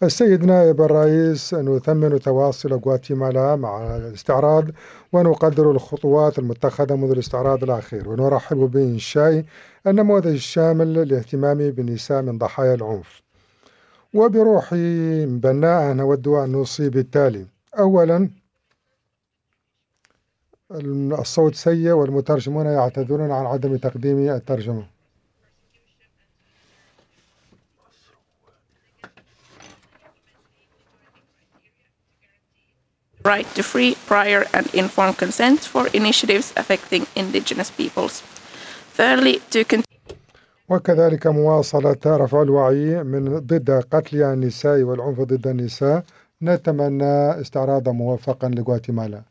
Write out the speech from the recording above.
السيد نائب الرئيس، نثمن تواصل غواتيمالا مع الاستعراض ونقدر الخطوات المتخذة منذ الاستعراض الأخير، ونرحب بإنشاء النموذج الشامل للاهتمام بالنساء من ضحايا العنف. وبروح بناء نود أن نوصي بالتالي: أولا، الصوت سيء والمترجمون يعتذرون عن عدم تقديم الترجمة. Right to free, prior and informed consent for initiatives affecting indigenous peoples. Thirdly, to وكذلك مواصلة رفع الوعي من ضد قتل النساء والعنف ضد النساء. نتمنى استعراضا موفقا لغواتيمالا.